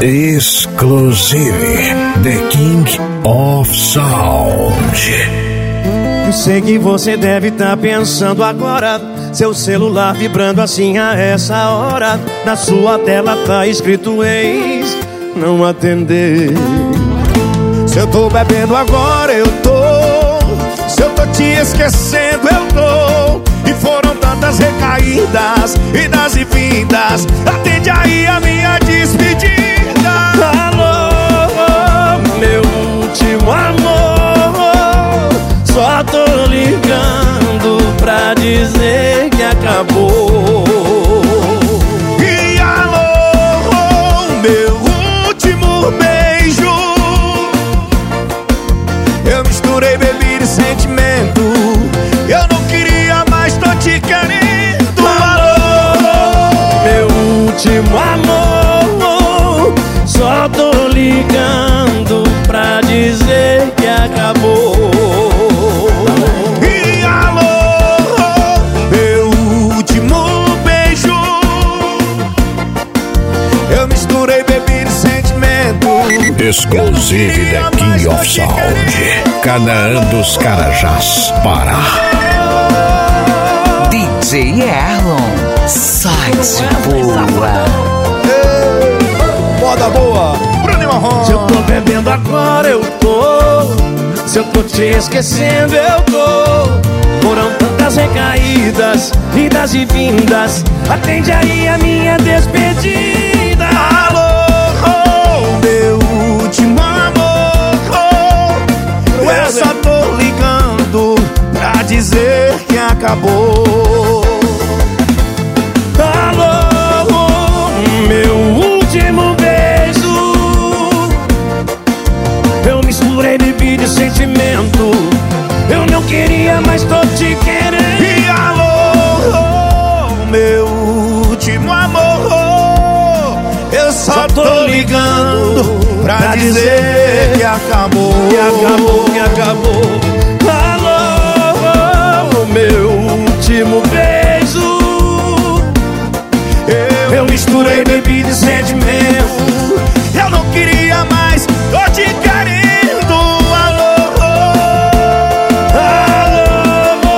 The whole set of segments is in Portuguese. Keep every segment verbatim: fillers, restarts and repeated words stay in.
Exclusive, The King of Sound. Eu sei que você deve estar pensando agora, seu celular vibrando assim a essa hora. Na sua tela tá escrito ex, não atender. Se eu tô bebendo agora, eu tô. Se eu tô te esquecendo, eu tô. E foram tantas recaídas, idas e vindas. Atende aí a minha despedida. Alô, meu último amor, só tô ligando pra dizer que acabou. E alô, meu último beijo, eu misturei bebida e sentimento. Eu não queria mais, tô te querendo. Alô, meu último amor, só tô ligando pra dizer que acabou. E alô, meu último beijo, eu misturei bebida e sentimento. Exclusive, The King of Sound, Canaã dos Carajás, Pará. D J Erlon, sai de boa. Moda boa, Bruno Marrom. Se eu tô bebendo agora, eu tô. Se eu tô te esquecendo, eu tô. Foram tantas recaídas, idas e vindas. Atende aí a minha despedida. Alô, meu último amor, eu só tô ligando pra dizer que acabou. Alô, meu último beijo, eu misturei bebida e sentimento. Eu não queria, mas tô te querendo. E alô, meu último amor, eu só tô ligando pra dizer que acabou. Que acabou, que acabou. Alô, meu último beijo, eu, eu misturei bebida e sentimento. Eu não queria mais, tô te querendo. Alô, alô.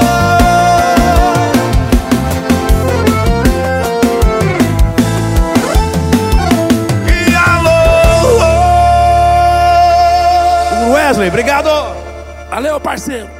E alô. Wesley, obrigado. Valeu, parceiro.